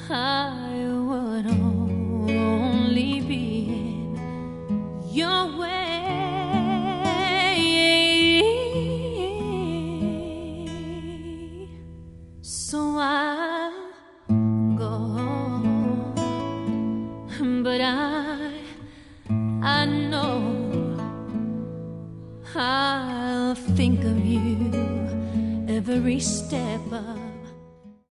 I would only be in your way. So I'll go home, but I know I'll think of you every step of